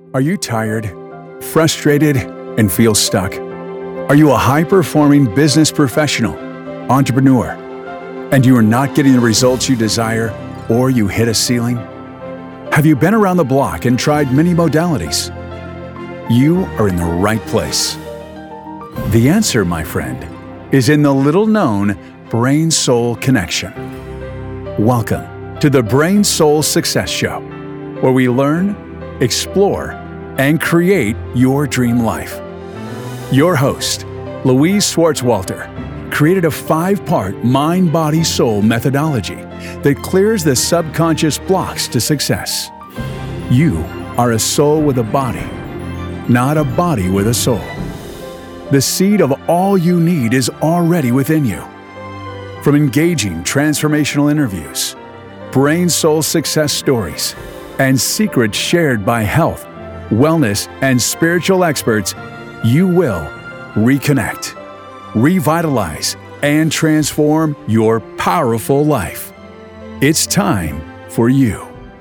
Are you tired, frustrated, and feel stuck? Are you a high-performing business professional, entrepreneur, and you are not getting the results you desire, or you hit a ceiling? Have you been around the block and tried many modalities? You are in the right place. The answer, my friend, is in the little-known Brain-Soul Connection. Welcome to the Brain-Soul Success Show, where we learn, explore, and create your dream life. Your host, Louise Schwartzwalter, created a 5-part mind-body-soul methodology that clears the subconscious blocks to success. You are a soul with a body, not a body with a soul. The seed of all you need is already within you. From engaging transformational interviews, brain-soul success stories, and secrets shared by health, wellness, and spiritual experts, you will reconnect, revitalize, and transform your powerful life. It's time for you.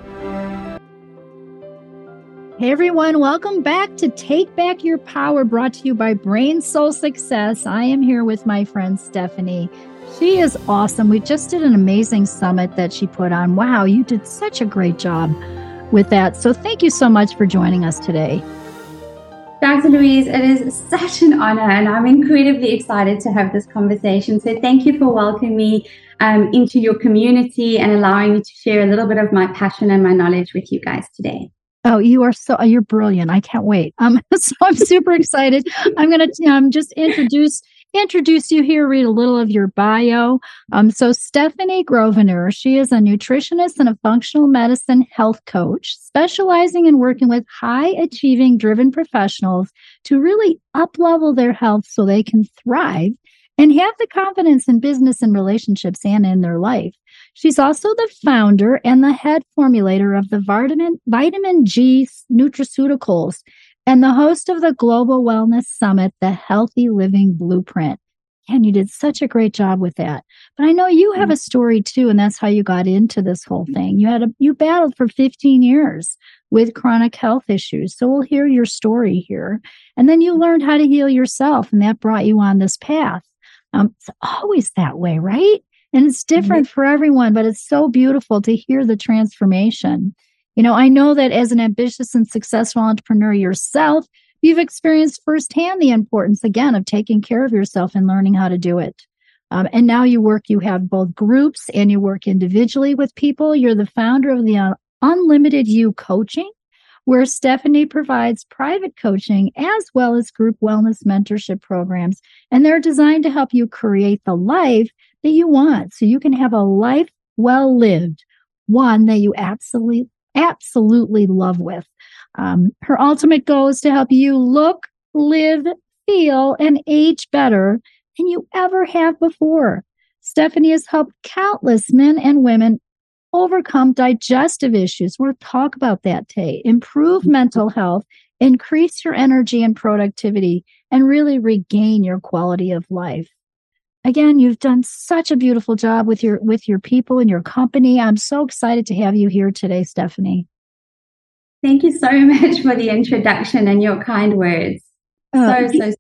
Hey everyone, welcome back to Take Back Your Power, brought to you by Brain Soul Success. I am here with my friend Stephanie. She is awesome. We just did an amazing summit that she put on. Wow, you did such a great job with that. So thank you so much for joining us today. Dr. Louise, it is such an honor, and I'm incredibly excited to have this conversation. So thank you for welcoming me into your community and allowing me to share a little bit of my passion and my knowledge with you guys today. Oh, you're brilliant. I can't wait. So I'm super excited. I'm going to just introduce you here, read a little of your bio. So Stephanie Grosvenor, she is a nutritionist and a functional medicine health coach, specializing in working with high-achieving, driven professionals to really up-level their health so they can thrive and have the confidence in business and relationships and in their life. She's also the founder and the head formulator of the Vitamin G Nutraceuticals and the host of the Global Wellness Summit, The Healthy Living Blueprint. And you did such a great job with that. But I know you have a story too, and that's how you got into this whole thing. You battled for 15 years with chronic health issues. So we'll hear your story here. And then you learned how to heal yourself, and that brought you on this path. It's always that way, right? And it's different for everyone, but it's so beautiful to hear the transformation. You know, I know that as an ambitious and successful entrepreneur yourself, you've experienced firsthand the importance, again, of taking care of yourself and learning how to do it. And now you have both groups and you work individually with people. You're the founder of the Unlimited You Coaching, where Stephanie provides private coaching as well as group wellness mentorship programs. And they're designed to help you create the life that you want so you can have a life well lived, one that you absolutely love with. Her ultimate goal is to help you look, live, feel, and age better than you ever have before. Stephanie has helped countless men and women overcome digestive issues. We'll talk about that today. Improve mental health, increase your energy and productivity, and really regain your quality of life. Again, you've done such a beautiful job with your people and your company. I'm so excited to have you here today, Stephanie. Thank you so much for the introduction and your kind words. So great.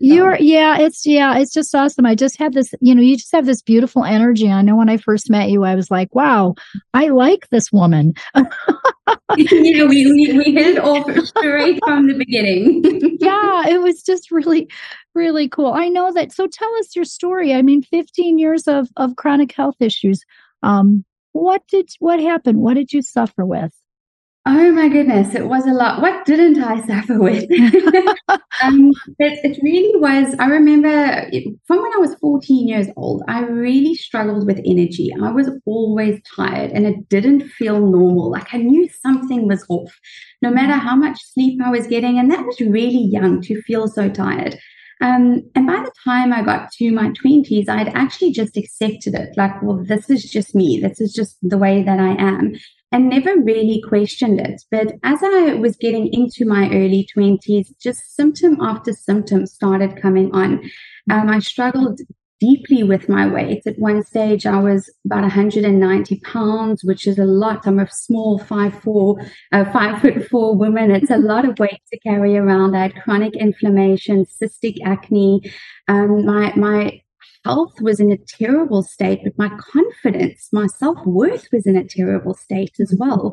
It's just awesome. I just had this, you just have this beautiful energy. I know when I first met you, I was like, wow, I like this woman. We hit it off straight from the beginning. Yeah, it was just really, really cool. I know that. So tell us your story. I mean, 15 years of chronic health issues. What happened? What did you suffer with? Oh my goodness, it was a lot. What didn't I suffer with? It really was. I remember from when I was 14 years old, I really struggled with energy. I was always tired and it didn't feel normal. Like I knew something was off, no matter how much sleep I was getting. And that was really young to feel so tired. And by the time I got to my 20s, I'd actually just accepted it. Like, well, this is just me. This is just the way that I am. And never really questioned it. But as I was getting into my early 20s, just symptom after symptom started coming on. I struggled deeply with my weight. At one stage, I was about 190 pounds, which is a lot. I'm a small 5'4" woman. It's a lot of weight to carry around. I had chronic inflammation, cystic acne. My health was in a terrible state, but my confidence, my self-worth was in a terrible state as well.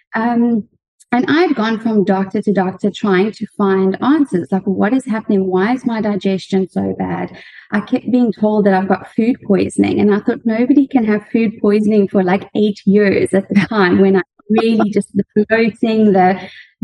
And I'd gone from doctor to doctor trying to find answers, like what is happening? Why is my digestion so bad? I kept being told that I've got food poisoning. And I thought nobody can have food poisoning for like 8 years at the time, when I really just the bloating, the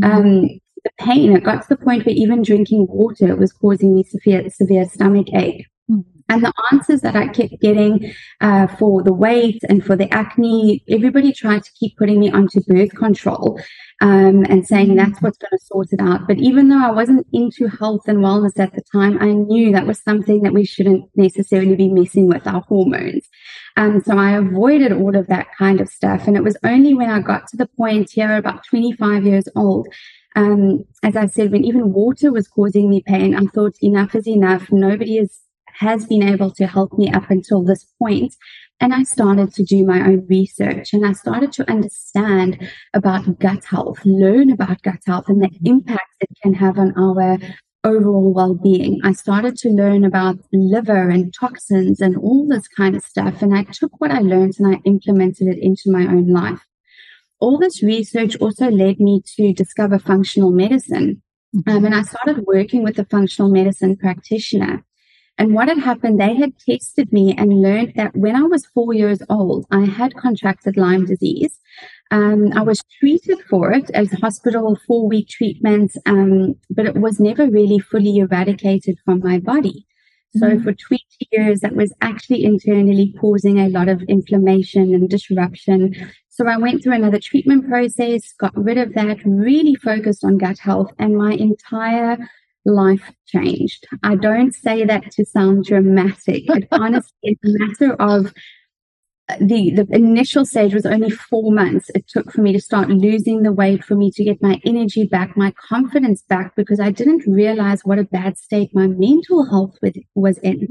pain. It got to the point where even drinking water was causing me severe stomach ache. And the answers that I kept getting for the weight and for the acne, everybody tried to keep putting me onto birth control and saying that's what's going to sort it out. But even though I wasn't into health and wellness at the time, I knew that was something that we shouldn't necessarily be messing with, our hormones. So I avoided all of that kind of stuff. And it was only when I got to the point here, about 25 years old, as I said, when even water was causing me pain, I thought enough is enough. Nobody has been able to help me up until this point. And I started to do my own research, and I started to understand about gut health, learn about gut health and the impact it can have on our overall well-being. I started to learn about liver and toxins and all this kind of stuff. And I took what I learned and I implemented it into my own life. All this research also led me to discover functional medicine. And I started working with a functional medicine practitioner. And what had happened, they had tested me and learned that when I was 4 years old, I had contracted Lyme disease. I was treated for it as hospital 4-week treatments, but it was never really fully eradicated from my body. So for 20 years, that was actually internally causing a lot of inflammation and disruption. So I went through another treatment process, got rid of that, really focused on gut health, and my entire life changed. I don't say that to sound dramatic. It honestly is a matter of the initial stage was only 4 months it took for me to start losing the weight, for me to get my energy back, my confidence back, because I didn't realize what a bad state my mental health was in.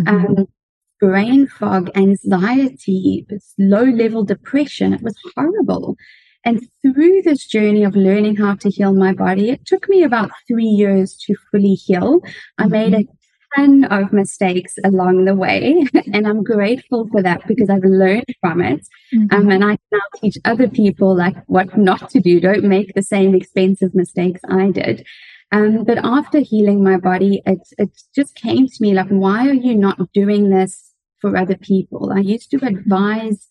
Brain fog, anxiety, low-level depression. It was horrible. And through this journey of learning how to heal my body, it took me about 3 years to fully heal. I made a ton of mistakes along the way, and I'm grateful for that because I've learned from it. And I can now teach other people like what not to do. Don't make the same expensive mistakes I did. But after healing my body, it just came to me like, why are you not doing this for other people? I used to advise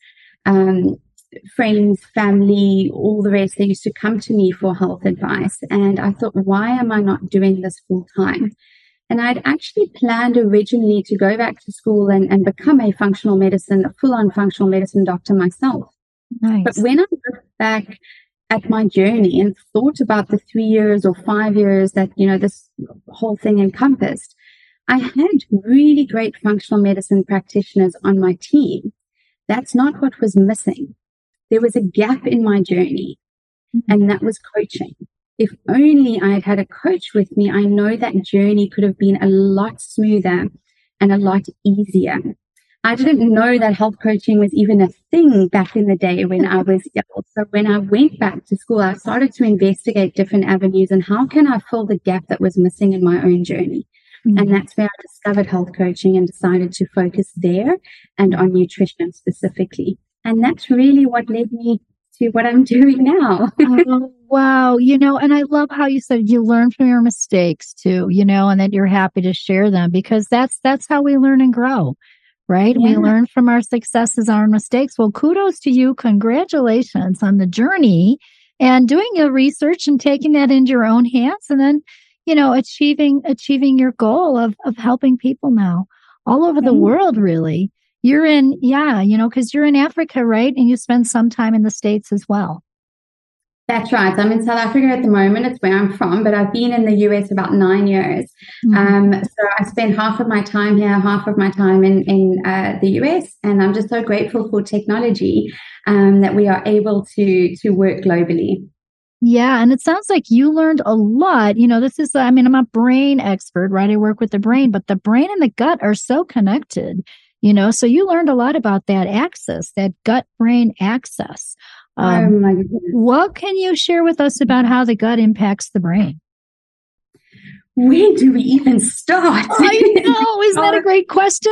friends, family, all the rest. They used to come to me for health advice. And I thought, why am I not doing this full time? And I'd actually planned originally to go back to school and become a full-on functional medicine doctor myself. Nice. But when I looked back at my journey and thought about the 3 years or 5 years that, this whole thing encompassed, I had really great functional medicine practitioners on my team. That's not what was missing. There was a gap in my journey, and that was coaching. If only I had had a coach with me, I know that journey could have been a lot smoother and a lot easier. I didn't know that health coaching was even a thing back in the day when I was ill. So when I went back to school, I started to investigate different avenues and how can I fill the gap that was missing in my own journey. And that's where I discovered health coaching and decided to focus there and on nutrition specifically. And that's really what led me to what I'm doing now. Oh, wow. And I love how you said you learn from your mistakes too, and that you're happy to share them, because that's how we learn and grow, right? Yeah. We learn from our successes, our mistakes. Well, kudos to you. Congratulations on the journey and doing your research and taking that into your own hands, and then achieving your goal of helping people now all over the world, really. You're in, because you're in Africa, right? And you spend some time in the States as well. That's right. I'm in South Africa at the moment. It's where I'm from, but I've been in the US about 9 years. So I spend half of my time here, half of my time in the US. And I'm just so grateful for technology that we are able to work globally. Yeah. And it sounds like you learned a lot. This is, I mean, I'm a brain expert, right? I work with the brain, but the brain and the gut are so connected, so you learned a lot about that axis, that gut brain axis. Oh my goodness. What can you share with us about how the gut impacts the brain? Where do we even start? I know. Isn't that a great question?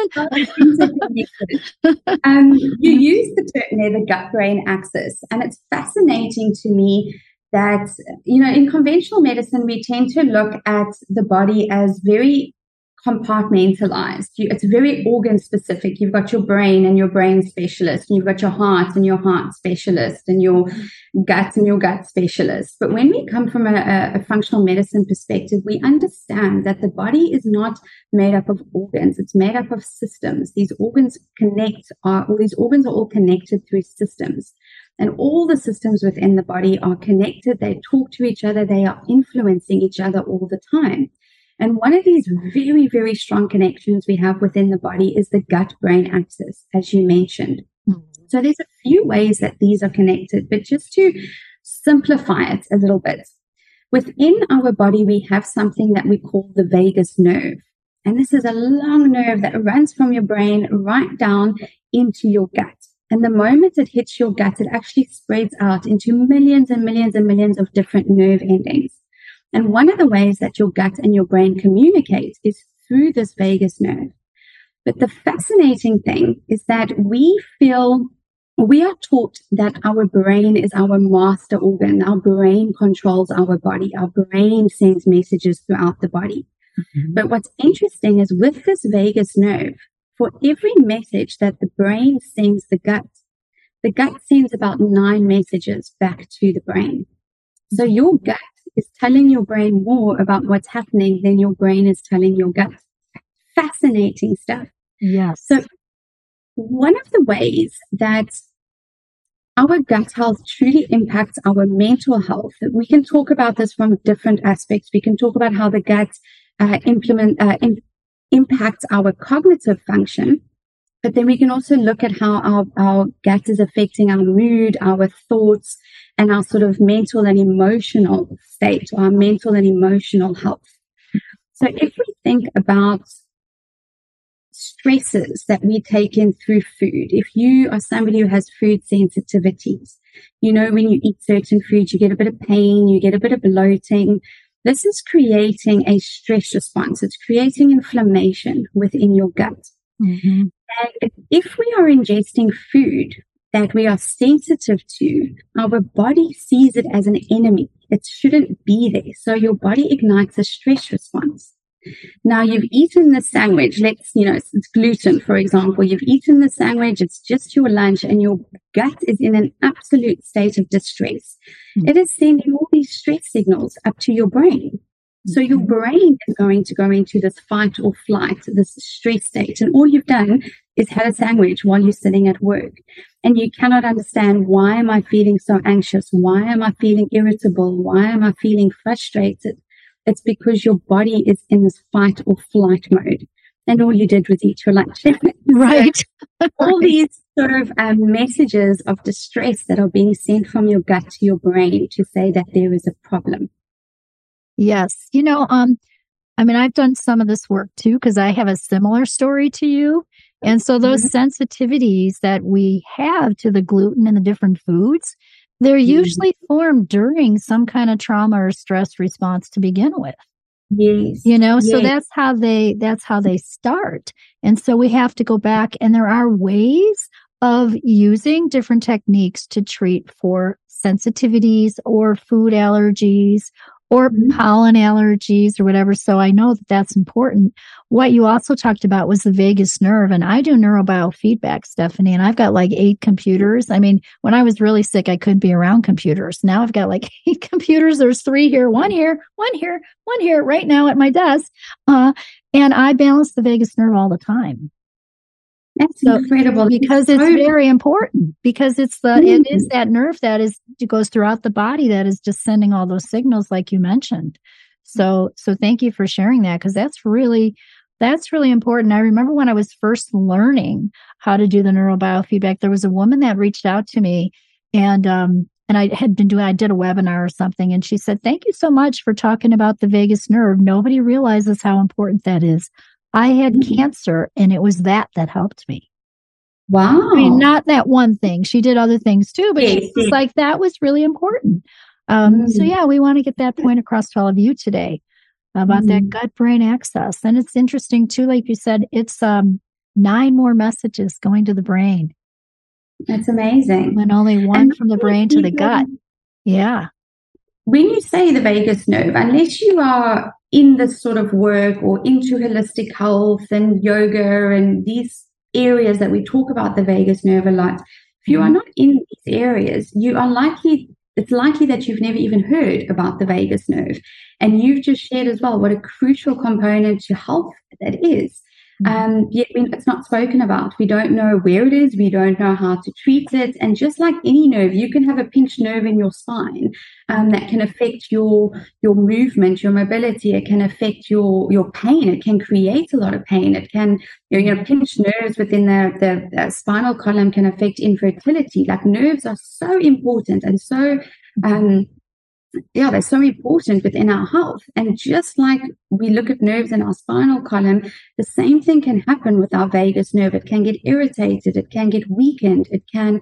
You use the term there, the gut-brain axis, and it's fascinating to me that, in conventional medicine, we tend to look at the body as very compartmentalized. It's very organ specific. You've got your brain and your brain specialist, and you've got your heart and your heart specialist, and your gut and your gut specialist. But when we come from a functional medicine perspective, we understand that the body is not made up of organs. It's made up of systems. These organs are all connected through systems. And all the systems within the body are connected. They talk to each other. They are influencing each other all the time. And one of these very, very strong connections we have within the body is the gut-brain axis, as you mentioned. Mm-hmm. So there's a few ways that these are connected, but just to simplify it a little bit, within our body, we have something that we call the vagus nerve. And this is a long nerve that runs from your brain right down into your gut. And the moment it hits your gut, it actually spreads out into millions and millions and millions of different nerve endings. And one of the ways that your gut and your brain communicate is through this vagus nerve. But the fascinating thing is that we are taught that our brain is our master organ. Our brain controls our body. Our brain sends messages throughout the body. Mm-hmm. But what's interesting is with this vagus nerve, for every message that the brain sends the gut sends about 9 messages back to the brain. So your gut is telling your brain more about what's happening than your brain is telling your gut. Fascinating stuff. Yes. So one of the ways that our gut health truly impacts our mental health, we can talk about this from different aspects. We can talk about how the gut impacts our cognitive function, but then we can also look at how our gut is affecting our mood, our thoughts, and our sort of mental and emotional state, or our mental and emotional health. So if we think about stresses that we take in through food, if you are somebody who has food sensitivities, when you eat certain foods, you get a bit of pain, you get a bit of bloating. This is creating a stress response. It's creating inflammation within your gut. Mm-hmm. And if we are ingesting food that we are sensitive to, our body sees it as an enemy. It shouldn't be there. So your body ignites a stress response. Now you've eaten the sandwich. It's gluten, for example. You've eaten the sandwich. It's just your lunch, and your gut is in an absolute state of distress. Mm-hmm. It is sending all these stress signals up to your brain. So your brain is going to go into this fight or flight, this stress state. And all you've done is had a sandwich while you're sitting at work. And you cannot understand, why am I feeling so anxious? Why am I feeling irritable? Why am I feeling frustrated? It's because your body is in this fight or flight mode. And all you did was eat your lunch. Right. So all these sort of messages of distress that are being sent from your gut to your brain to say that there is a problem. Yes. I've done some of this work too, because I have a similar story to you. And so those sensitivities that we have to the gluten and the different foods, they're usually formed during some kind of trauma or stress response to begin with. Yes. So that's how they start. And so we have to go back, and there are ways of using different techniques to treat for sensitivities or food allergies or pollen allergies or whatever. So I know that that's important. What you also talked about was the vagus nerve. And I do neurobiofeedback, Stephanie, and I've got like 8 computers. I mean, when I was really sick, I couldn't be around computers. Now I've got like 8 computers. There's 3 here, 1 here, 1 here, 1 here right now at my desk. And I balance the vagus nerve all the time. That's incredible. Because it's very important, because it is that nerve that goes throughout the body that is just sending all those signals like you mentioned. So thank you for sharing that, because that's really important. I remember when I was first learning how to do the neurobiofeedback, there was a woman that reached out to me, and and I did a webinar or something, and she said, "Thank you so much for talking about the vagus nerve. Nobody realizes how important that is. I had cancer, and it was that helped me." Wow. I mean, not that one thing. She did other things too, but she was like, that was really important. So yeah, we want to get that point across to all of you today about that gut-brain axis. And it's interesting too, like you said, it's 9 more messages going to the brain. That's amazing. And only one from the brain to the gut. Yeah. When you say the vagus nerve, unless you are in this sort of work or into holistic health and yoga and these areas that we talk about the vagus nerve a lot, if you are not in these areas, it's likely that you've never even heard about the vagus nerve. And you've just shared as well what a crucial component to health that is. Yet it's not spoken about. We don't know where it is. We don't know how to treat it. And just like any nerve, you can have a pinched nerve in your spine that can affect your movement, your mobility. It can affect your pain. It can create a lot of pain. It can, pinched nerves within the spinal column can affect infertility. Like, nerves are so important and so they're so important within our health. And just like we look at nerves in our spinal column, the same thing can happen with our vagus nerve. It can get irritated. It can get weakened. It can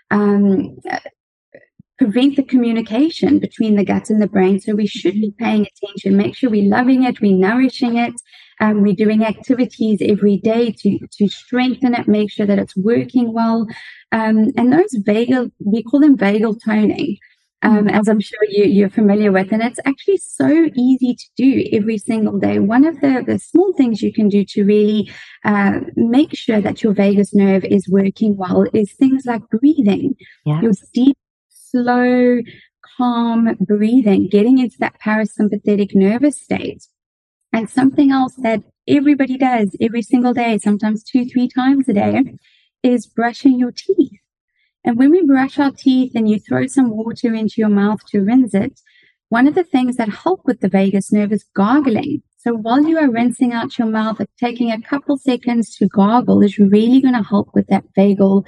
prevent the communication between the gut and the brain. So we should be paying attention, make sure we're loving it, we're nourishing it, we're doing activities every day to strengthen it, make sure that it's working well. And those vagal, we call them vagal toning. As I'm sure you're familiar with, and it's actually so easy to do every single day. One of the small things you can do to really make sure that your vagus nerve is working well is things like breathing. Yes. Your deep, slow, calm breathing, getting into that parasympathetic nervous state. And something else that everybody does every single day, sometimes 2-3 times a day, is brushing your teeth. And when we brush our teeth and you throw some water into your mouth to rinse it, one of the things that help with the vagus nerve is gargling. So while you are rinsing out your mouth, taking a couple seconds to gargle is really going to help with that vagus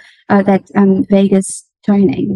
toning.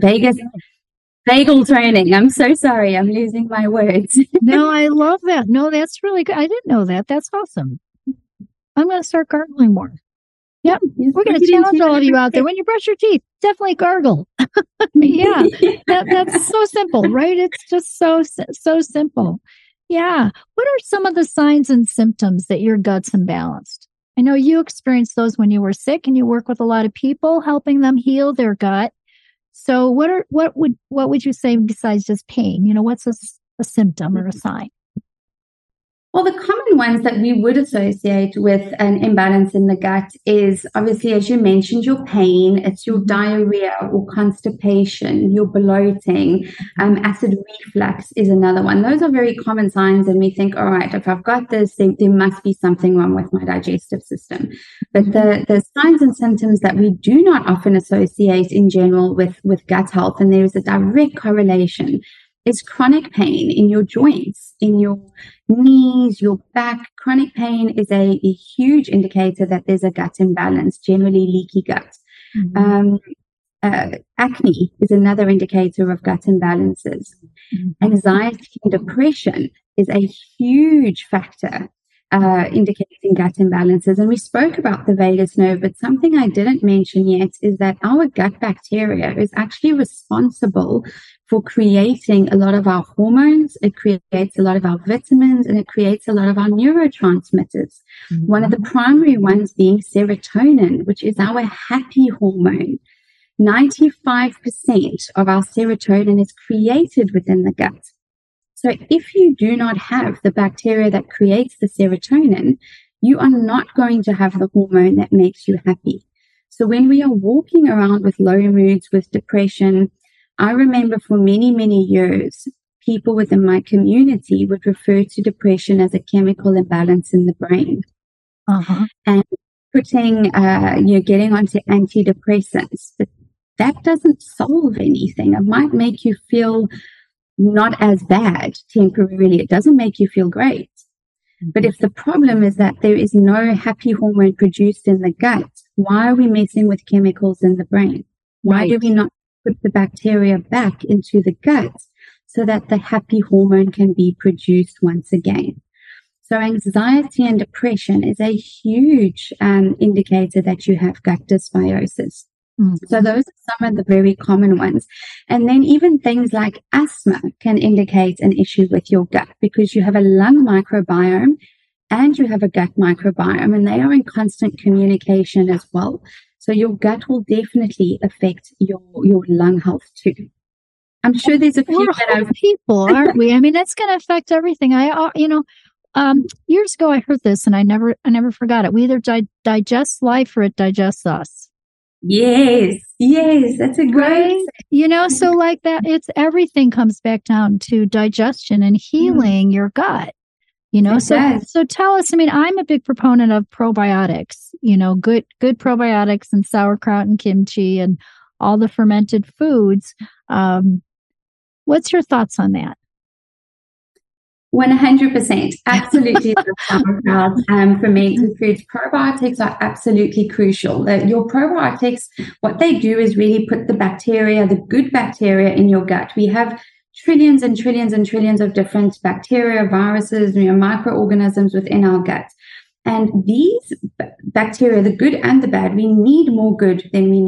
Vagal toning. I'm so sorry. I'm losing my words. No, I love that. No, that's really good. I didn't know that. That's awesome. I'm going to start gargling more. Yep. We're going to challenge all of you out there. When you brush your teeth, definitely gargle. Yeah. That's so simple, right? It's just so simple. Yeah. What are some of the signs and symptoms that your gut's imbalanced? I know you experienced those when you were sick, and you work with a lot of people helping them heal their gut. So what would you say besides just pain? What's a symptom or a sign? Well, the common ones that we would associate with an imbalance in the gut is obviously, as you mentioned, your pain. It's your diarrhea or constipation, your bloating, acid reflux is another one. Those are very common signs, and we think, all right, if I've got this, then there must be something wrong with my digestive system. But the signs and symptoms that we do not often associate in general with gut health, and there is a direct correlation, is chronic pain in your joints, in your knees, your back. Chronic pain is a huge indicator that there's a gut imbalance, generally leaky gut. Acne is another indicator of gut imbalances. Anxiety and depression is a huge factor indicating gut imbalances. And we spoke about the vagus nerve, but something I didn't mention yet is that our gut bacteria is actually responsible for creating a lot of our hormones. It creates a lot of our vitamins, and it creates a lot of our neurotransmitters. One of the primary ones being serotonin, which is our happy hormone. 95% of our serotonin is created within the gut. So if you do not have the bacteria that creates the serotonin, you are not going to have the hormone that makes you happy. So when we are walking around with low moods, with depression, I remember for many, many years, people within my community would refer to depression as a chemical imbalance in the brain. And putting, getting onto antidepressants. But that doesn't solve anything. It might make you feel not as bad temporarily. It doesn't make you feel great. But if the problem is that there is no happy hormone produced in the gut, why are we messing with chemicals in the brain? Why do we not put the bacteria back into the gut so that the happy hormone can be produced once again. So anxiety and depression is a huge indicator that you have gut dysbiosis. So those are some of the very common ones. And then even things like asthma can indicate an issue with your gut, because you have a lung microbiome and you have a gut microbiome, and they are in constant communication as well. So your gut will definitely affect your lung health too. I'm sure there's a few We're people, aren't we? I mean, that's going to affect everything. Years ago I heard this, and I never forgot it. We either digest life or it digests us. Yes, that's a great. Right? So like that, it's everything comes back down to digestion and healing your gut. So tell us. I mean, I'm a big proponent of probiotics. Good probiotics and sauerkraut and kimchi and all the fermented foods. What's your thoughts on that? 100%. Absolutely. Fermented foods. Probiotics are absolutely crucial. Your probiotics, what they do is really put the bacteria, the good bacteria in your gut. We have trillions and trillions and trillions of different bacteria, viruses, microorganisms within our gut. And these bacteria, the good and the bad, we need more good than we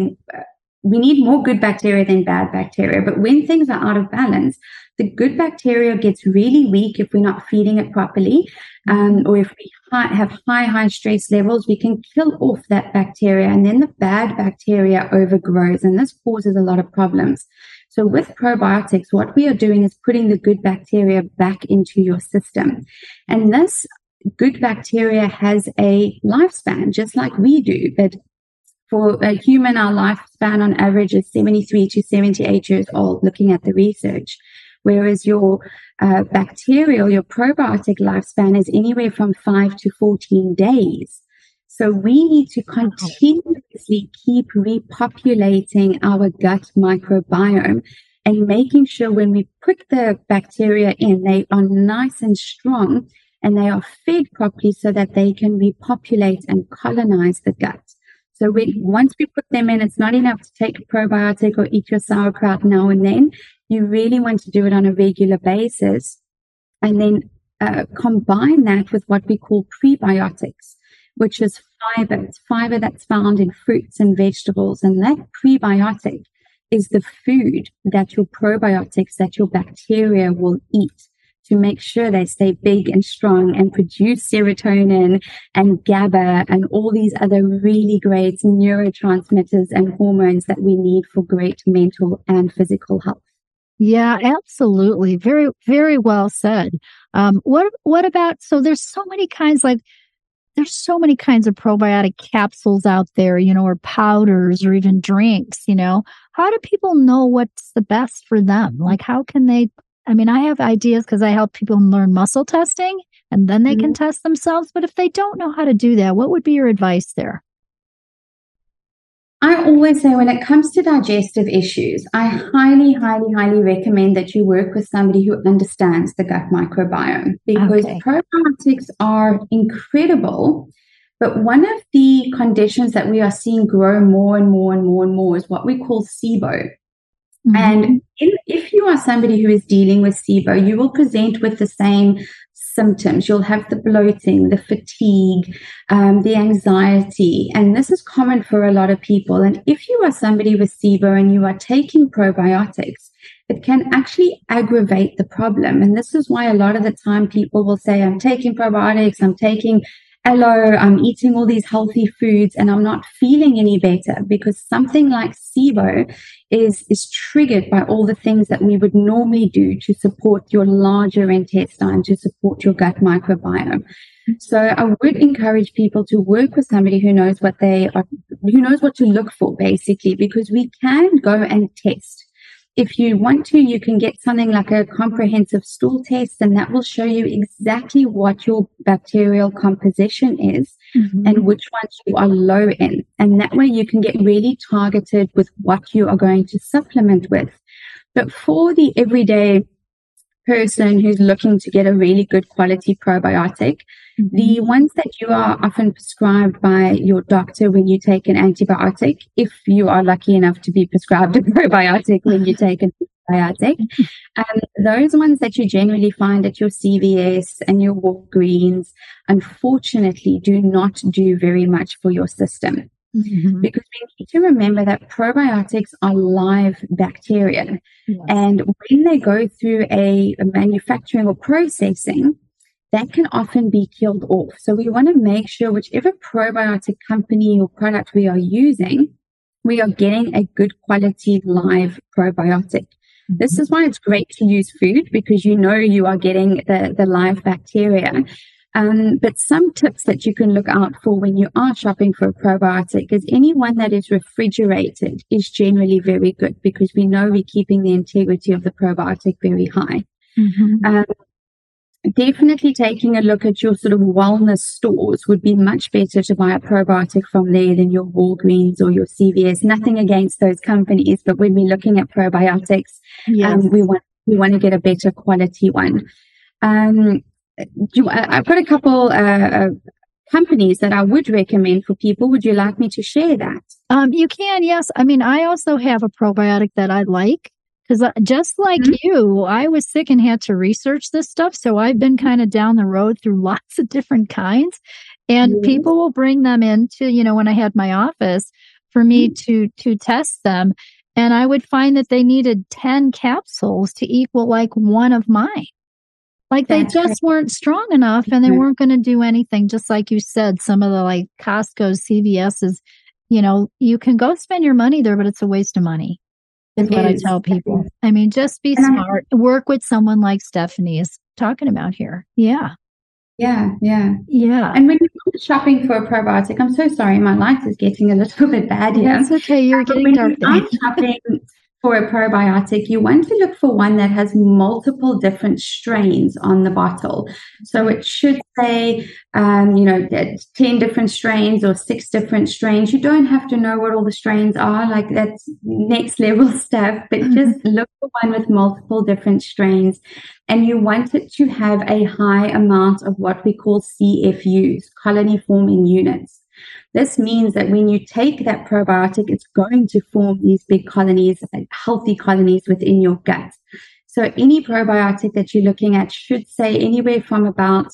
need more good bacteria than bad bacteria. But when things are out of balance, the good bacteria gets really weak if we're not feeding it properly, or if we have high stress levels, we can kill off that bacteria, and then the bad bacteria overgrows, and this causes a lot of problems. So with probiotics, what we are doing is putting the good bacteria back into your system. And this good bacteria has a lifespan, just like we do, but for a human, our lifespan on average is 73 to 78 years old, looking at the research. Whereas your bacterial, your probiotic lifespan is anywhere from 5 to 14 days. So we need to continuously keep repopulating our gut microbiome and making sure when we put the bacteria in, they are nice and strong and they are fed properly so that they can repopulate and colonize the gut. So once we put them in, it's not enough to take a probiotic or eat your sauerkraut now and then. You really want to do it on a regular basis, and then combine that with what we call prebiotics, which is fiber. It's fiber that's found in fruits and vegetables, and that prebiotic is the food that your probiotics, that your bacteria will eat to make sure they stay big and strong and produce serotonin and GABA and all these other really great neurotransmitters and hormones that we need for great mental and physical health. Yeah, absolutely. Very, very well said. What about, so there's so many kinds of probiotic capsules out there, or powders or even drinks, how do people know what's the best for them? Like, how can they, I have ideas because I help people learn muscle testing and then they can test themselves. But if they don't know how to do that, what would be your advice there? I always say when it comes to digestive issues, I highly, highly, highly recommend that you work with somebody who understands the gut microbiome, because probiotics are incredible. But one of the conditions that we are seeing grow more and more and more and more is what we call SIBO. And if you are somebody who is dealing with SIBO, you will present with the same symptoms. You'll have the bloating, the fatigue, the anxiety, and this is common for a lot of people. And if you are somebody with SIBO and you are taking probiotics, it can actually aggravate the problem. And this is why a lot of the time people will say, I'm taking probiotics, I'm taking aloe, I'm eating all these healthy foods, and I'm not feeling any better, because something like SIBO is triggered by all the things that we would normally do to support your larger intestine, to support your gut microbiome. So I would encourage people to work with somebody who knows what who knows what to look for, basically, because we can go and test. If you want to, you can get something like a comprehensive stool test, and that will show you exactly what your bacterial composition is and which ones you are low in. And that way you can get really targeted with what you are going to supplement with. But for the everyday person who's looking to get a really good quality probiotic, the ones that you are often prescribed by your doctor when you take an antibiotic, if you are lucky enough to be prescribed a probiotic when you take an antibiotic, those ones that you generally find at your CVS and your Walgreens, unfortunately, do not do very much for your system. Because we need to remember that probiotics are live bacteria. And when they go through a manufacturing or processing, that can often be killed off. So we want to make sure whichever probiotic company or product we are using, we are getting a good quality live probiotic. This is why it's great to use food, because you know you are getting the live bacteria. But some tips that you can look out for when you are shopping for a probiotic is anyone that is refrigerated is generally very good, because we know we're keeping the integrity of the probiotic very high. Definitely taking a look at your sort of wellness stores would be much better to buy a probiotic from there than your Walgreens or your CVS. Nothing against those companies, but when we're looking at probiotics, we want to get a better quality one. I've got a couple companies that I would recommend for people. Would you like me to share that? You can, yes. I mean, I also have a probiotic that I like. Because just like you, I was sick and had to research this stuff. So I've been kind of down the road through lots of different kinds. And people will bring them into, when I had my office for me to test them. And I would find that they needed 10 capsules to equal like one of mine. Like they just weren't strong enough, and they weren't going to do anything. Just like you said, some of the like Costco's, CVS's, you can go spend your money there, but it's a waste of money. Is what I tell people. I mean, just be smart. Work with someone like Stephanie is talking about here. Yeah. Yeah. And when you're shopping for a probiotic, I'm so sorry, my light is getting a little bit bad here. That's okay. You're getting when dark. You are shopping for a probiotic, you want to look for one that has multiple different strains on the bottle. So it should say, 10 different strains or 6 different strains. You don't have to know what all the strains are. Like, that's next level stuff, but just look for one with multiple different strains. And you want it to have a high amount of what we call CFUs, colony forming units. This means that when you take that probiotic, it's going to form these big colonies, healthy colonies within your gut. So any probiotic that you're looking at should say anywhere from about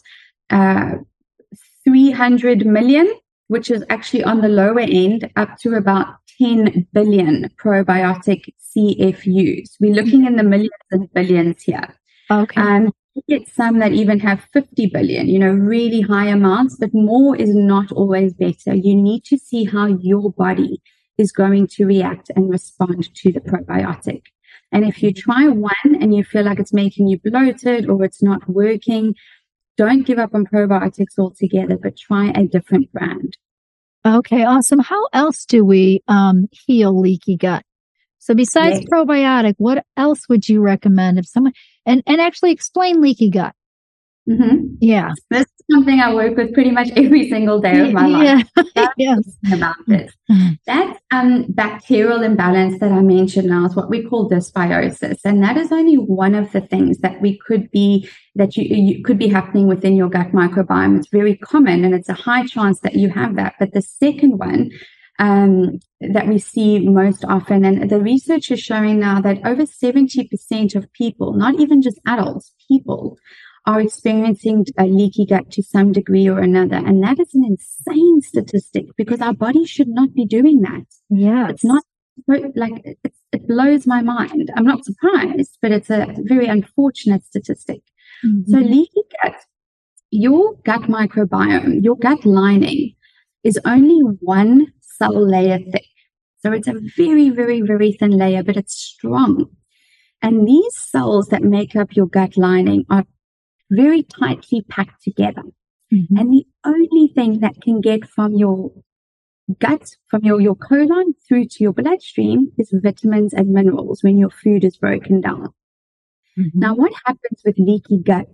300 million, which is actually on the lower end, up to about 10 billion probiotic CFUs. We're looking in the millions and billions here. Okay. You get some that even have 50 billion, really high amounts, but more is not always better. You need to see how your body is going to react and respond to the probiotic. And if you try one and you feel like it's making you bloated or it's not working, don't give up on probiotics altogether, but try a different brand. Okay, awesome. How else do we heal leaky gut? So besides probiotic, what else would you recommend if someone, and actually explain leaky gut? Yeah. This is something I work with pretty much every single day of my life. Yes. About this. That bacterial imbalance that I mentioned now is what we call dysbiosis. And that is only one of the things that you could be happening within your gut microbiome. It's very common, and it's a high chance that you have that. But the second one that we see most often, and the research is showing now that over 70% of people, not even just adults, people, are experiencing a leaky gut to some degree or another. And that is an insane statistic, because our body should not be doing that. Yeah. It's not like, it blows my mind. I'm not surprised, but it's a very unfortunate statistic. So leaky gut, your gut microbiome, your gut lining is only one cell layer thick. So it's a very, very, very thin layer, but it's strong. And these cells that make up your gut lining are very tightly packed together. And the only thing that can get from your gut, from your colon through to your bloodstream, is vitamins and minerals when your food is broken down. Now, what happens with leaky gut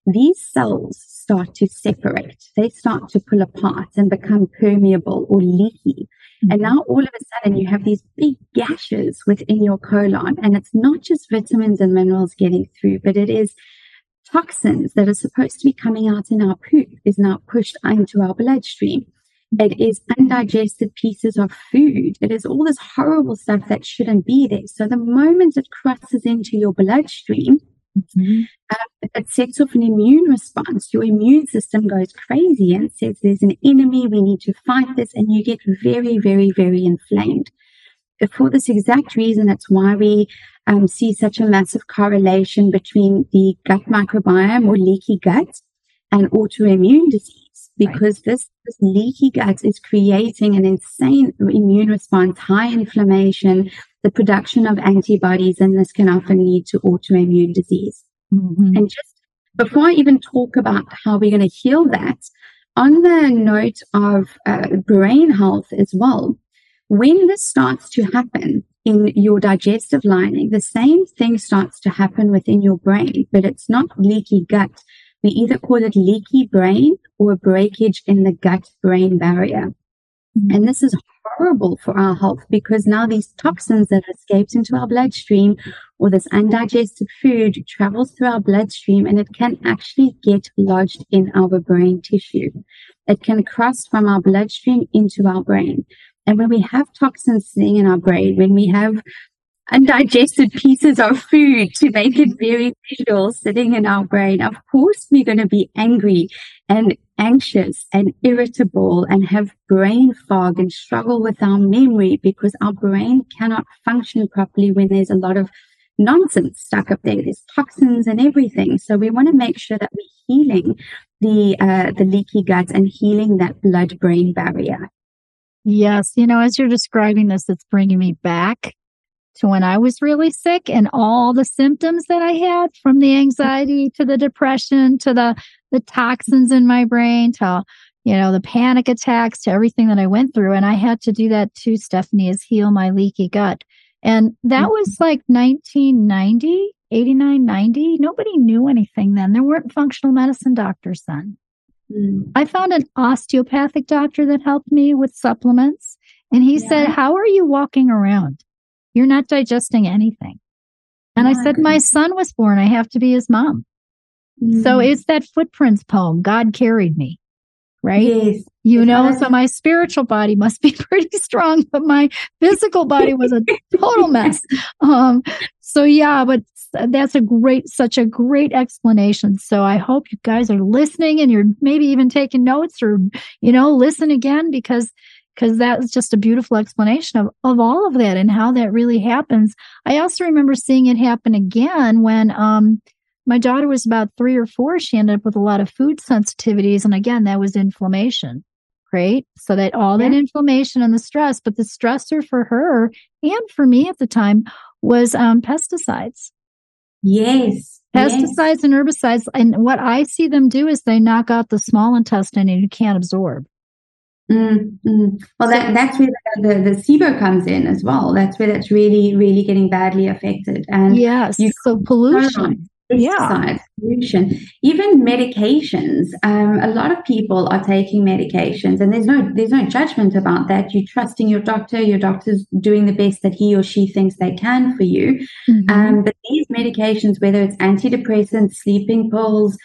these cells start to separate. They start to pull apart and become permeable or leaky. And now all of a sudden you have these big gashes within your colon. And it's not just vitamins and minerals getting through, but it is toxins that are supposed to be coming out in our poop is now pushed into our bloodstream. It is undigested pieces of food. It is all this horrible stuff that shouldn't be there. So the moment it crosses into your bloodstream, it sets off an immune response. Your immune system goes crazy and says there's an enemy, we need to fight this, and you get very, very, very inflamed. For this exact reason, that's why we see such a massive correlation between the gut microbiome or leaky gut and autoimmune disease, because this leaky gut is creating an insane immune response, high inflammation, the production of antibodies, and this can often lead to autoimmune disease. And just before I even talk about how we're going to heal that, on the note of brain health as well, when this starts to happen in your digestive lining, the same thing starts to happen within your brain, but it's not leaky gut. We either call it leaky brain or breakage in the gut-brain barrier. And this is horrible for our health, because now these toxins that escapes into our bloodstream, or this undigested food, travels through our bloodstream, and it can actually get lodged in our brain tissue. It can cross from our bloodstream into our brain. And when we have toxins sitting in our brain, when we have undigested pieces of food, to make it very visual, sitting in our brain, of course we're going to be angry and anxious and irritable and have brain fog and struggle with our memory, because our brain cannot function properly when there's a lot of nonsense stuck up there. There's toxins and everything. So we want to make sure that we're healing the leaky gut and healing that blood-brain barrier. Yes. As you're describing this, it's bringing me back to when I was really sick and all the symptoms that I had, from the anxiety to the depression to the toxins in my brain to, the panic attacks, to everything that I went through. And I had to do that too, Stephanie, is heal my leaky gut. And that was like 1990, 89, 90. Nobody knew anything then. There weren't functional medicine doctors then. I found an osteopathic doctor that helped me with supplements. And he said, how are you walking around? You're not digesting anything. And I said, my son was born. I have to be his mom. So it's that Footprints poem, God carried me, right? Yes. So my spiritual body must be pretty strong, but my physical body was a total mess. But that's such a great explanation. So I hope you guys are listening, and you're maybe even taking notes, or, listen again, because that's just a beautiful explanation of all of that and how that really happens. I also remember seeing it happen again when my daughter was about 3 or 4. She ended up with a lot of food sensitivities. And again, that was inflammation, right? So that that inflammation and the stress, but the stressor for her and for me at the time was pesticides. Yes. Pesticides and herbicides. And what I see them do is they knock out the small intestine and you can't absorb. Well, that's where the SIBO comes in as well. That's where that's really, really getting badly affected. And so pollution. Pesticides, pollution, even medications. A lot of people are taking medications, and there's no judgment about that. You trust in your doctor. Your doctor's doing the best that he or she thinks they can for you. But these medications, whether it's antidepressants, sleeping pills,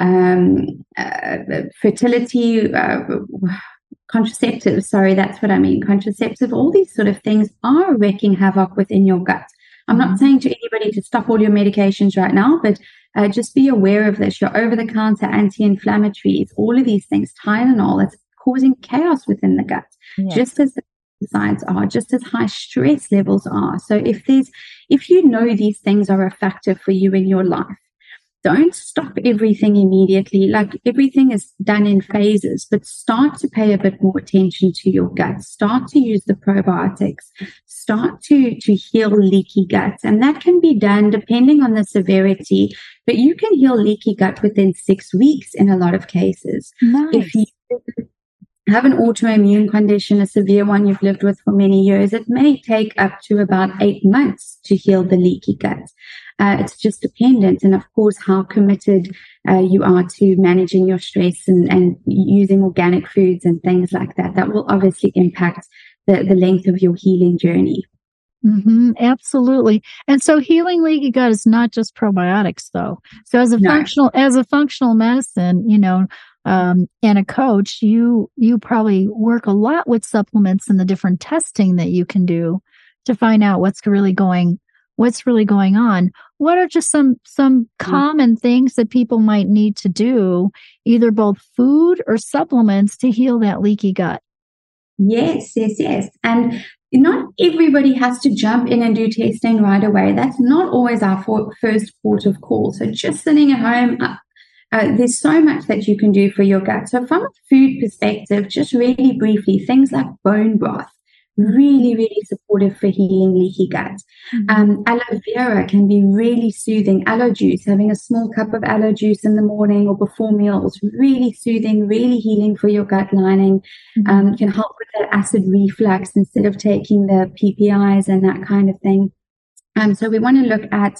fertility, contraceptives, contraceptive, all these sort of things are wreaking havoc within your gut. I'm not saying to anybody to stop all your medications right now, but just be aware of this. Your over-the-counter anti-inflammatories, all of these things, Tylenol, it's causing chaos within the gut, just as the pesticides are, just as high stress levels are. So if you know these things are a factor for you in your life, don't stop everything immediately. Like, everything is done in phases, but start to pay a bit more attention to your gut. Start to use the probiotics. Start to heal leaky gut. And that can be done depending on the severity, but you can heal leaky gut within 6 weeks in a lot of cases. Nice. have an autoimmune condition, a severe one you've lived with for many years, it may take up to about 8 months to heal the leaky gut. It's just dependent, and of course, how committed you are to managing your stress and using organic foods and things like that. That will obviously impact the length of your healing journey. Absolutely. And so healing leaky gut is not just probiotics, though. So as a functional medicine, and a coach, you probably work a lot with supplements and the different testing that you can do to find out what's really going on. What are just some common things that people might need to do, either both food or supplements, to heal that leaky gut? Yes. And not everybody has to jump in and do testing right away. That's not always our first port of call. So just sitting at home, there's so much that you can do for your gut. So from a food perspective, just really briefly, things like bone broth, really, really supportive for healing leaky gut. Aloe vera can be really soothing. Aloe juice, having a small cup of aloe juice in the morning or before meals, really soothing, really healing for your gut lining. Can help with that acid reflux instead of taking the PPIs and that kind of thing. So we want to look at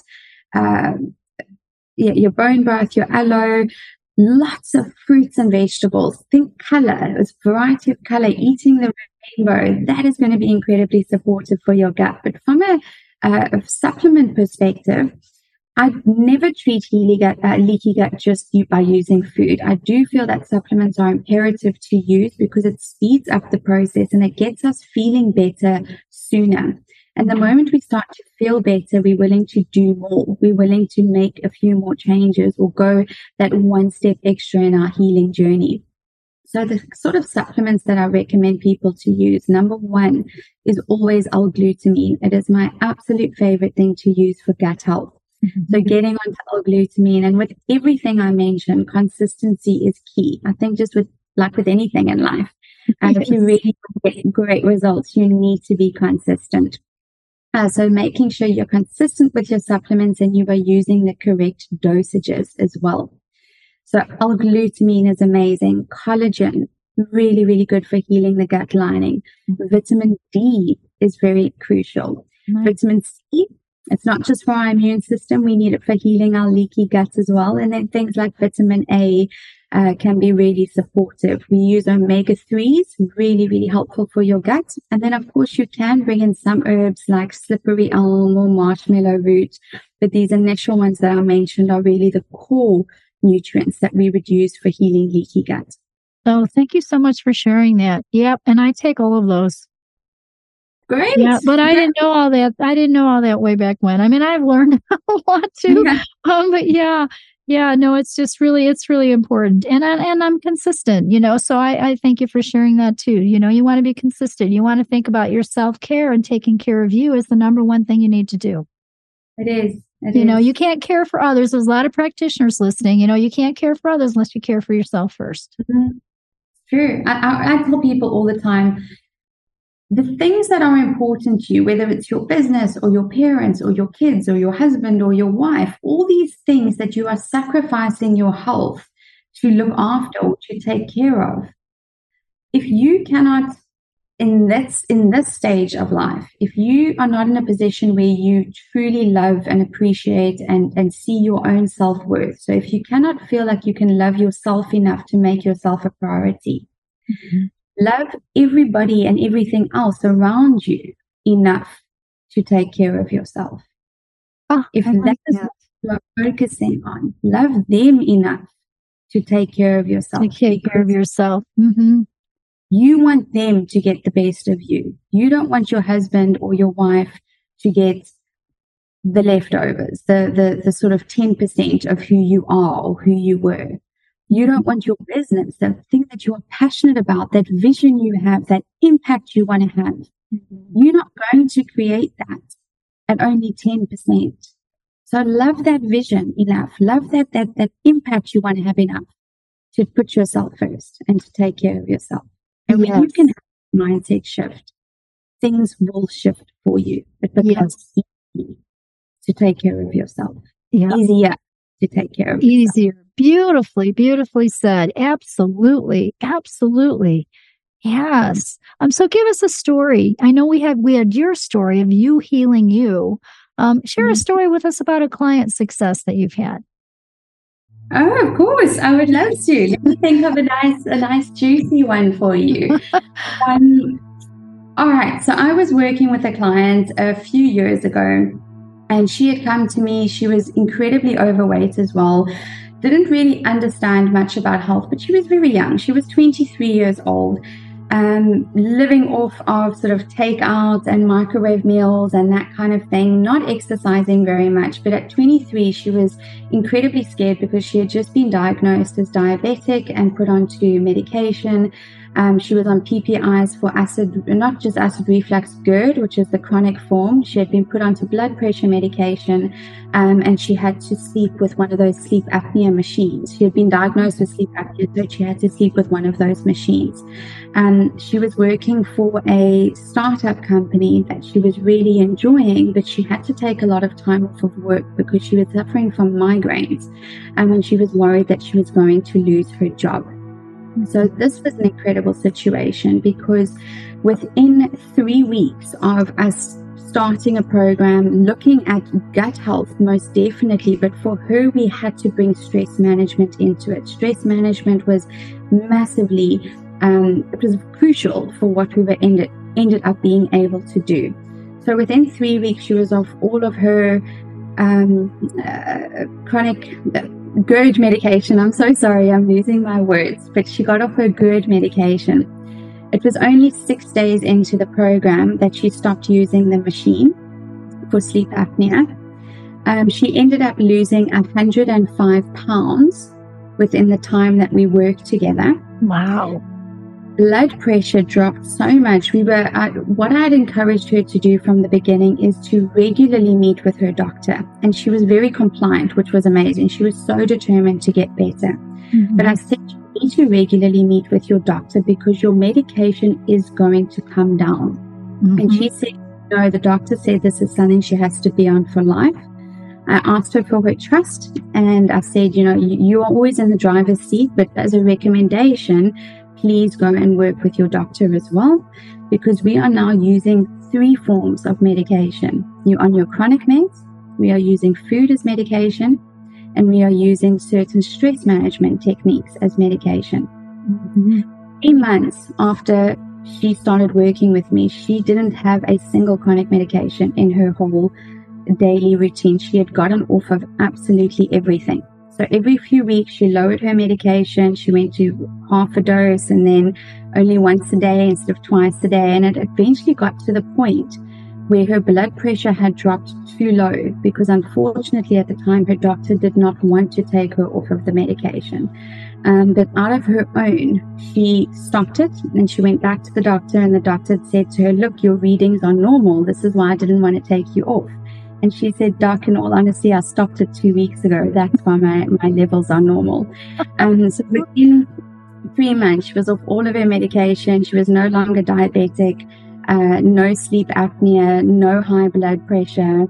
your bone broth, your aloe, lots of fruits and vegetables. Think color, this variety of color, eating the rainbow, that is going to be incredibly supportive for your gut. But from a supplement perspective, I never treat leaky gut just by using food. I do feel that supplements are imperative to use because it speeds up the process and it gets us feeling better sooner. And the moment we start to feel better, we're willing to do more. We're willing to make a few more changes or go that one step extra in our healing journey. So the sort of supplements that I recommend people to use, number one is always L-glutamine. It is my absolute favorite thing to use for gut health. So getting onto L-glutamine, and with everything I mentioned, consistency is key. I think just with anything in life, if you really get great results, you need to be consistent. So making sure you're consistent with your supplements and you are using the correct dosages as well. So L-glutamine is amazing. Collagen, really, really good for healing the gut lining. Vitamin D is very crucial. Vitamin C, it's not just for our immune system. We need it for healing our leaky gut as well. And then things like vitamin A can be really supportive. We use omega-3s, really, really helpful for your gut. And then, of course, you can bring in some herbs like slippery elm or marshmallow root. But these initial ones that I mentioned are really the core nutrients that we would use for healing leaky gut. Oh, thank you so much for sharing that. Yep. And I take all of those. Great. Yeah, but I didn't know all that. I didn't know all that way back when. I mean, I've learned a lot too. Yeah. But no, it's really important. And I'm consistent, so I thank you for sharing that too. You want to be consistent. You want to think about your self-care, and taking care of you is the number one thing you need to do. It is. You can't care for others. There's a lot of practitioners listening. You can't care for others unless you care for yourself first. True. I tell people all the time, the things that are important to you, whether it's your business or your parents or your kids or your husband or your wife, all these things that you are sacrificing your health to look after or to take care of, if you cannot, in this stage of life, if you are not in a position where you truly love and appreciate and see your own self-worth, so if you cannot feel like you can love yourself enough to make yourself a priority, love everybody and everything else around you enough to take care of yourself. If that is what you are focusing on, love them enough to take care of yourself. You want them to get the best of you. You don't want your husband or your wife to get the leftovers, the sort of 10% of who you are or who you were. You don't want your business, the thing that you are passionate about, that vision you have, that impact you want to have. You're not going to create that at only 10%. So love that vision enough. Love that impact you want to have enough to put yourself first and to take care of yourself. And when you can have a mindset shift, things will shift for you. It becomes easy to take care of yourself. Easier to take care of yourself. Easier. Beautifully, beautifully said. Absolutely. Absolutely. Yes. So give us a story. I know we had your story of you healing you. Share a story with us about a client success that you've had. Oh, of course, I would love to. Let me think of a nice juicy one for you. Um, all right, so I was working with a client a few years ago, and she had come to me. She was incredibly overweight as well. Didn't really understand much about health, but she was very young. She was 23 years old, living off of sort of takeout and microwave meals and that kind of thing, not exercising very much. But at 23, she was incredibly scared because she had just been diagnosed as diabetic and put onto medication. She was on PPIs for not just acid reflux, GERD, which is the chronic form. She had been put onto blood pressure medication, and she had to sleep with one of those sleep apnea machines. She had been diagnosed with sleep apnea, so she had to sleep with one of those machines. She was working for a startup company that she was really enjoying, but she had to take a lot of time off of work because she was suffering from migraines, and she was worried that she was going to lose her job. So this was an incredible situation because within 3 weeks of us starting a program, looking at gut health, most definitely, but for her, we had to bring stress management into it. Stress management was massively, it was crucial for what we were ended up being able to do. So within 3 weeks, she was off all of her chronic GERD medication. I'm so sorry, I'm losing my words, but she got off her GERD medication. It was only 6 days into the program that she stopped using the machine for sleep apnea. She ended up losing 105 pounds within the time that we worked together. Wow. Blood pressure dropped so much. What I had encouraged her to do from the beginning is to regularly meet with her doctor. And she was very compliant, which was amazing. She was so determined to get better. Mm-hmm. But I said, you need to regularly meet with your doctor because your medication is going to come down. Mm-hmm. And she said, no, the doctor said this is something she has to be on for life. I asked her for her trust, and I said, you are always in the driver's seat, but as a recommendation, please go and work with your doctor as well, because we are now using 3 forms of medication. You're on your chronic meds, we are using food as medication, and we are using certain stress management techniques as medication. Mm-hmm. 3 months after she started working with me, she didn't have a single chronic medication in her whole daily routine. She had gotten off of absolutely everything. So every few weeks, she lowered her medication. She went to half a dose and then only once a day instead of twice a day. And it eventually got to the point where her blood pressure had dropped too low because unfortunately at the time, her doctor did not want to take her off of the medication. But out of her own, she stopped it and she went back to the doctor, and the doctor said to her, look, your readings are normal. This is why I didn't want to take you off. And she said, Doc, in all honesty, I stopped it 2 weeks ago. That's why my levels are normal. So within 3 months, she was off all of her medication. She was no longer diabetic, no sleep apnea, no high blood pressure,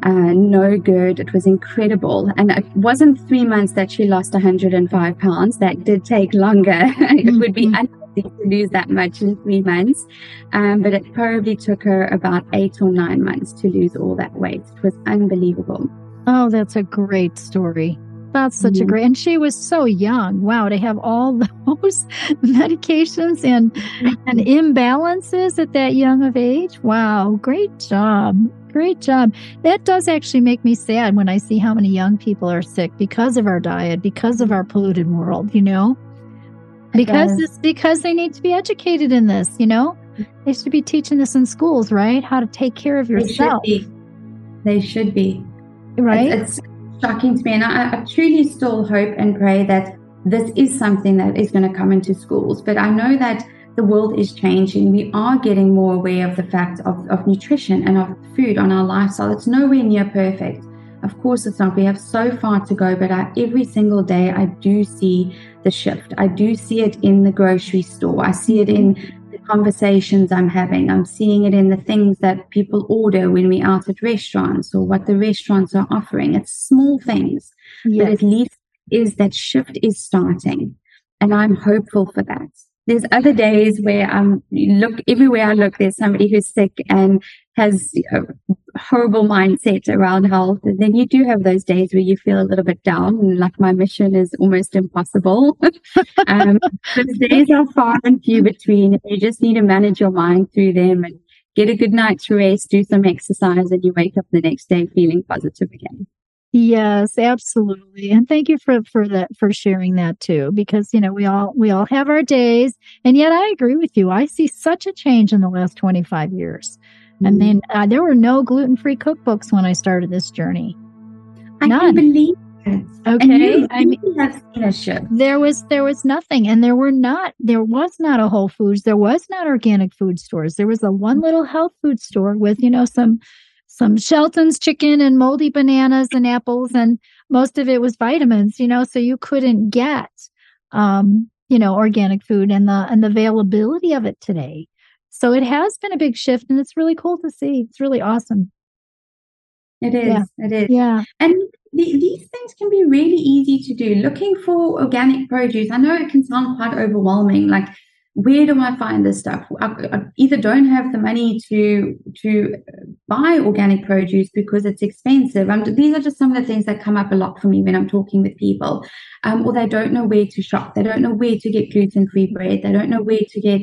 no GERD. It was incredible. And it wasn't 3 months that she lost 105 pounds. That did take longer. It would be unhealthy to lose that much in 3 months. But it probably took her about 8 or 9 months to lose all that weight. It was unbelievable. Oh, that's a great story. That's such a great, and she was so young. Wow, to have all those medications and imbalances at that young of age. Wow, great job. Great job. That does actually make me sad when I see how many young people are sick because of our diet, because of our polluted world, because they need to be educated in this, They should be teaching this in schools, right? How to take care of yourself. They should be. Right? It's shocking to me. And I truly still hope and pray that this is something that is going to come into schools. But I know that the world is changing. We are getting more aware of the fact of nutrition and of food on our lifestyle. It's nowhere near perfect. Of course it's not. We have so far to go, but every single day I do see the shift. I do see it in the grocery store. I see it in the conversations I'm having. I'm seeing it in the things that people order when we're out at restaurants or what the restaurants are offering. It's small things, but at least is that shift is starting. And I'm hopeful for that. there's other days where look everywhere I look, there's somebody who's sick and has a horrible mindset around health. And then you do have those days where you feel a little bit down and like my mission is almost impossible. Those days are far and few between. You just need to manage your mind through them and get a good night's rest, do some exercise, and you wake up the next day feeling positive again. Yes, absolutely. And thank you for sharing that too, because, we all have our days. And yet I agree with you. I see such a change in the last 25 years. I mean, there were no gluten-free cookbooks when I started this journey. I can't believe it. Okay. And you have seen a shift. There was nothing, and there was not a Whole Foods. There was not organic food stores. There was a one little health food store with, some Shelton's chicken and moldy bananas and apples, and most of it was vitamins, so you couldn't get, organic food and the availability of it today. So it has been a big shift, and it's really cool to see. It's really awesome. It is. Yeah. It is. Yeah. And these things can be really easy to do. Looking for organic produce, I know it can sound quite overwhelming. Like, where do I find this stuff? I either don't have the money to buy organic produce because it's expensive. These are just some of the things that come up a lot for me when I'm talking with people. Or they don't know where to shop. They don't know where to get gluten-free bread. They don't know where to get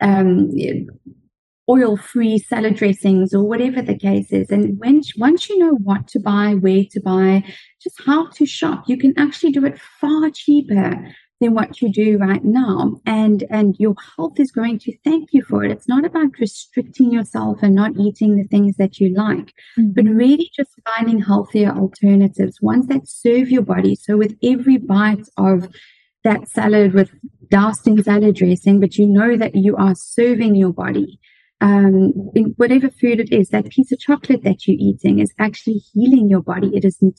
oil-free salad dressings or whatever the case is. And once you know what to buy, where to buy, just how to shop, you can actually do it far cheaper than what you do right now. And your health is going to thank you for it. It's not about restricting yourself and not eating the things that you like, but really just finding healthier alternatives, ones that serve your body. So with every bite of that salad with doused in salad dressing, but you know that you are serving your body. In whatever food it is, that piece of chocolate that you're eating is actually healing your body. It is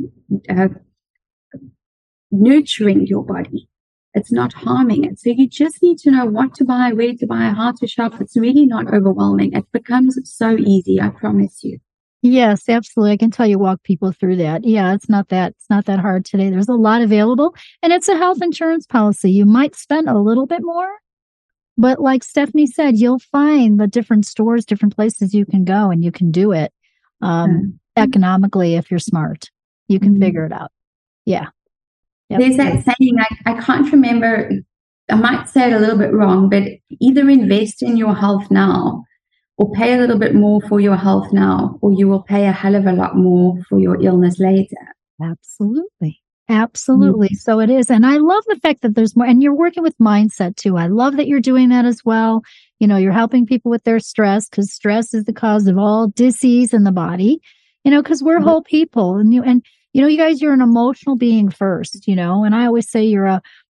nurturing your body. It's not harming it. So you just need to know what to buy, where to buy, how to shop. It's really not overwhelming. It becomes so easy, I promise you. Yes, absolutely. I can tell you walk people through that. Yeah, it's not that hard today. There's a lot available, and it's a health insurance policy. You might spend a little bit more, but like Stephanie said, you'll find the different stores, different places you can go, and you can do it economically if you're smart. You can figure it out. Yeah. Yep. There's that saying, I can't remember, I might say it a little bit wrong, but either invest in your health now or pay a little bit more for your health now, or you will pay a hell of a lot more for your illness later. Absolutely. Absolutely. So it is. And I love the fact that there's more, and you're working with mindset too. I love that you're doing that as well. You're helping people with their stress, because stress is the cause of all disease in the body, because we're whole people, and you guys, you're an emotional being first, and I always say you're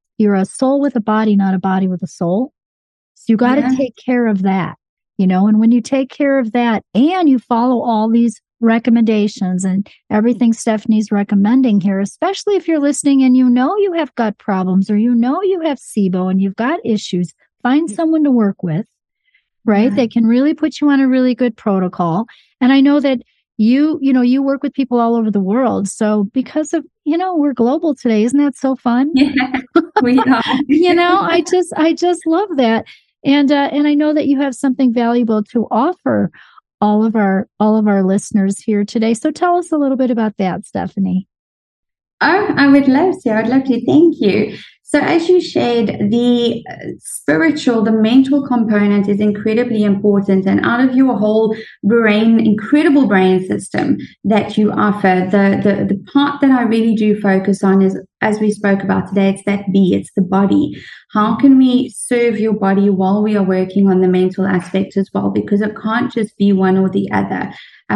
a soul with a body, not a body with a soul. So you got to take care of that, and when you take care of that and you follow all these recommendations and everything Stephanie's recommending here, especially if you're listening and you have gut problems, or you have SIBO and you've got issues, find someone to work with, right? They can really put you on a really good protocol. And I know that you work with people all over the world. So because of, we're global today. Isn't that so fun? Yeah, we are. I just love that. And I know that you have something valuable to offer all of our listeners here today. So tell us a little bit about that, Stephanie. Oh, I would love to. I'd love to. Thank you. So as you shared, the spiritual, the mental component is incredibly important. And out of your whole incredible brain system that you offer, the part that I really do focus on is, as we spoke about today, it's that B, it's the body. How can we serve your body while we are working on the mental aspect as well? Because it can't just be one or the other.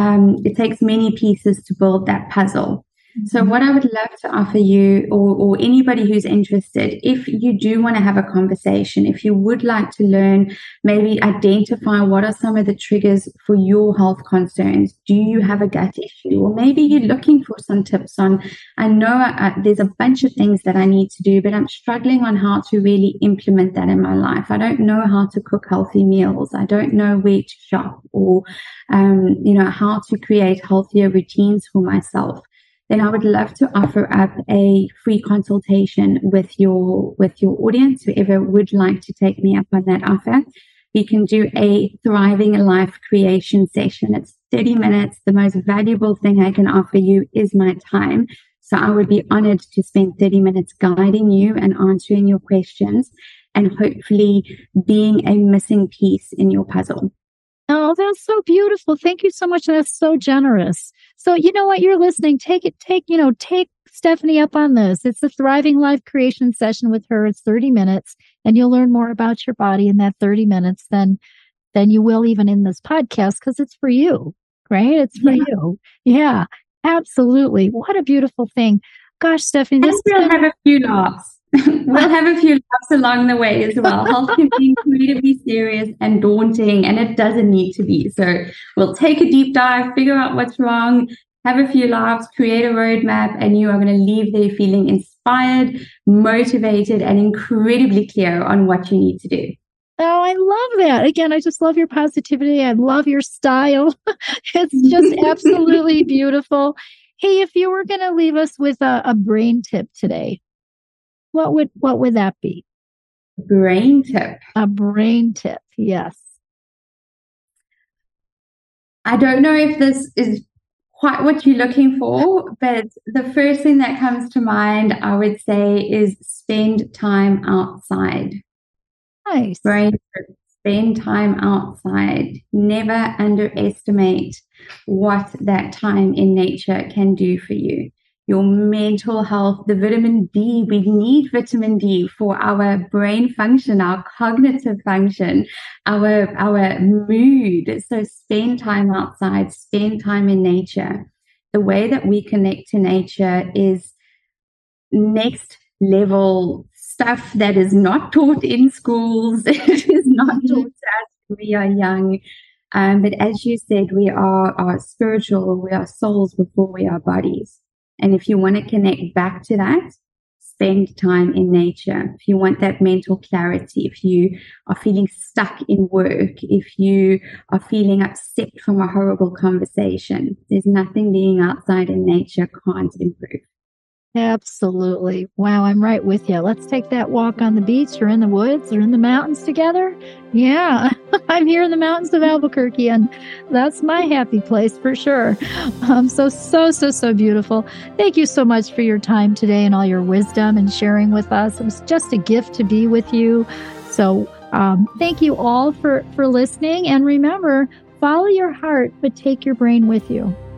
It takes many pieces to build that puzzle. So what I would love to offer you, or anybody who's interested, if you do want to have a conversation, if you would like to learn, maybe identify what are some of the triggers for your health concerns. Do you have a gut issue? Or maybe you're looking for some tips on, I know there's a bunch of things that I need to do, but I'm struggling on how to really implement that in my life. I don't know how to cook healthy meals. I don't know where to shop, or, how to create healthier routines for myself. then I would love to offer up a free consultation with your audience, whoever would like to take me up on that offer. We can do a Thriving Life Creation session. It's 30 minutes. The most valuable thing I can offer you is my time. So I would be honored to spend 30 minutes guiding you and answering your questions and hopefully being a missing piece in your puzzle. Oh, that's so beautiful. Thank you so much. That's so generous. So you know what? You're listening. Take Stephanie up on this. It's the Thriving Life Creation session with her. It's 30 minutes, and you'll learn more about your body in that 30 minutes than you will even in this podcast, because it's for you, right? It's for you. Yeah, absolutely. What a beautiful thing. Gosh, Stephanie, we'll have a few laughs. We'll have a few laughs along the way as well. Health can be incredibly serious and daunting, and it doesn't need to be. So we'll take a deep dive, figure out what's wrong, have a few laughs, create a roadmap, and you are going to leave there feeling inspired, motivated, and incredibly clear on what you need to do. Oh, I love that. Again, I just love your positivity. I love your style. It's just absolutely beautiful. Hey, if you were going to leave us with a brain tip today, what would that be? Brain tip. A brain tip, yes. I don't know if this is quite what you're looking for, but the first thing that comes to mind, I would say, is spend time outside. Nice. Brain tip. Spend time outside. Never underestimate what that time in nature can do for you. Your mental health, the vitamin D. We need vitamin D for our brain function, our cognitive function, our mood. So spend time outside, spend time in nature. The way that we connect to nature is next level stuff that is not taught in schools. It is not taught as we are young. But as you said, we are spiritual, we are souls before we are bodies. And if you want to connect back to that, spend time in nature. If you want that mental clarity, if you are feeling stuck in work, if you are feeling upset from a horrible conversation, there's nothing being outside in nature can't improve. Absolutely. Wow, I'm right with you. Let's take that walk on the beach or in the woods or in the mountains together. Yeah, I'm here in the mountains of Albuquerque, and that's my happy place for sure. So beautiful. Thank you so much for your time today and all your wisdom and sharing with us. It was just a gift to be with you. So thank you all for listening. And remember, follow your heart, but take your brain with you.